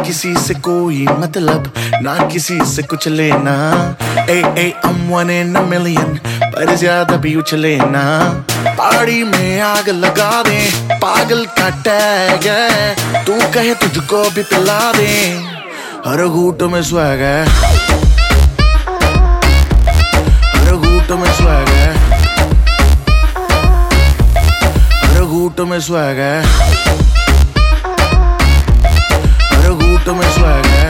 किसी से कोई मतलब, ना किसी से कुछ लेना। I'm one in a million, पर ज्यादा भी उछले ना। पहाड़ी में आग लगा दे, पागल का टैग है, तू कहे तुझको भी पिला दे, हर घूंट में स्वैग है, हर घूंट में स्वैग है, हर घूंट में स्वैग है, हर घूंट में स्वैग है।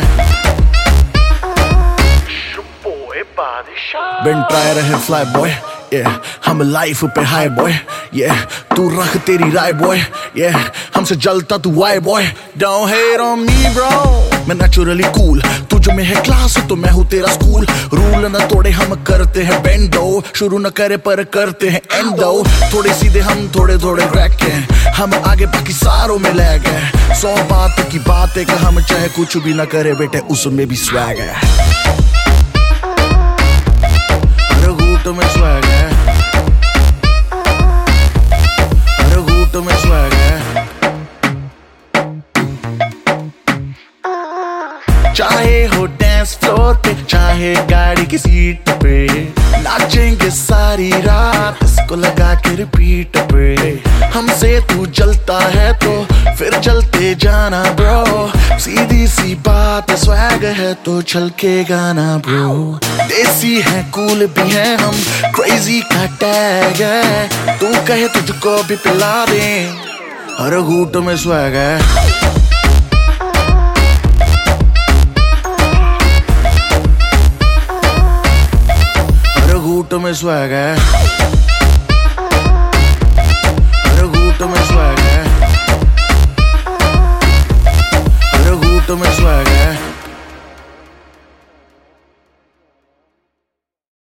Been try रहे fly boy, yeah, हम लाइफ पे हाई बॉय, yeah, तू रख तेरी राय बॉय, yeah, हमसे जलता तू why boy, don't hate on me bro, मैं naturally cool, तुझ में है क्लास तो मैं हूँ तेरा स्कूल, रूल न तोड़े हम करते हैं बेंडो, शुरू न करे पर करते हैं एंडो, थोड़े सीधे हम थोड़े थोड़े क्रैक हैं, हम आगे बाकी सारों में लैग है, 100 बात की बात है कि हम चाहे कुछ भी न करे बेटे उसमें भी स्वैग है, में स्वैग है, हर घूंट में स्वैग है। चाहे हो डांस फ्लोर पे, चाहे गाड़ी की सीट पे, नाचेंगे सारी रात इसको लगा के रिपीट पे, हमसे तू जलता है तो फिर जलते जाना ब्रो, सीधी सी बात स्वैग है तो छलके गाना ब्रो, देसी है कूल भी है हम, क्रेजी का टैग है, तू कहे तुझको भी पिला दे, हर घूंट में स्वैग है, हर घूंट में स्वैग है।